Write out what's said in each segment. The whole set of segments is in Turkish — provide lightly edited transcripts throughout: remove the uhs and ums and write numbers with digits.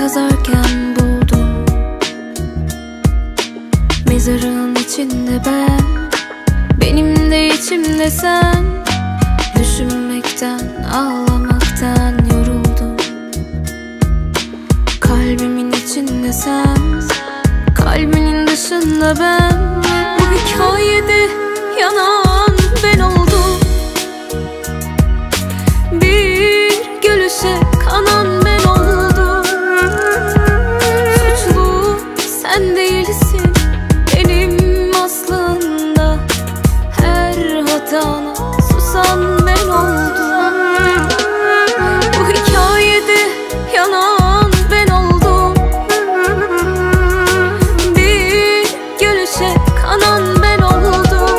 kazarken buldum. Mezarın içinde ben, benim de içimde sen. Düşünmekten, ağlamaktan yoruldum. Kalbimin içinde sen, kalbinin dışında ben. Bu hikayede yanan ben oldum. Bir gülüşe kanan ben oldum. Suçlu sen değilsin benim aslında. Her hatana susan ben oldum. Bu hikayede yanan ben oldum. Bir gülüşe kanan ben oldum.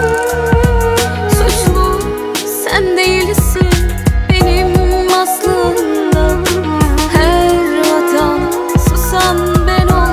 Suçlu sen değilsin benim aslında. Her hatana susan ben oldum.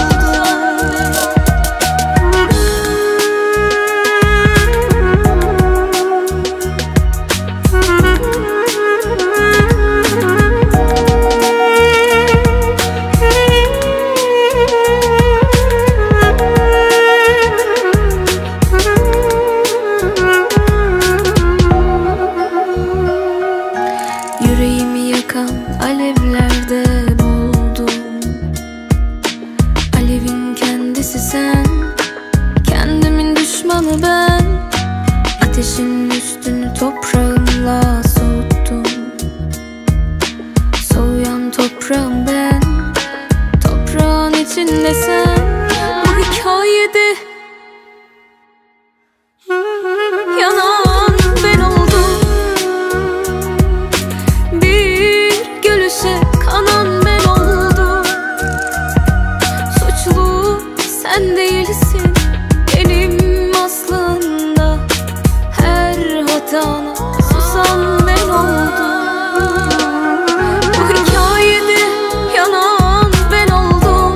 Yüreğimi yakan alevlerde boğuldum. Alevin kendisi sen, kendimin düşmanı ben. Ateşin üstünü toprağımla soğuttum. Soğuyan toprağım ben, toprağın içinde sen. Bu hikayede yanan ben oldum. Bir gülüşe kanan ben oldum. Suçlu sen değilsin benim aslında. Her hatana susan ben oldum. Bu hikayede yanan ben oldum.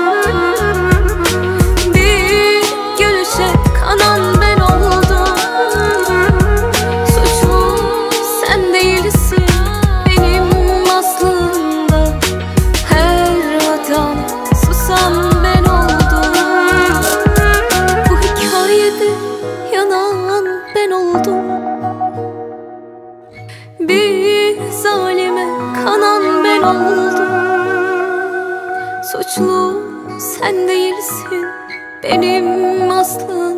Bir gülüşe kanan ben oldum. Suçlu sen değilsin benim aslında. Her hatana susan ben oldum. Bu hikayede yanan ben oldum. Bir zalime kanan ben oldum. Suçlu sen değilsin benim aslında.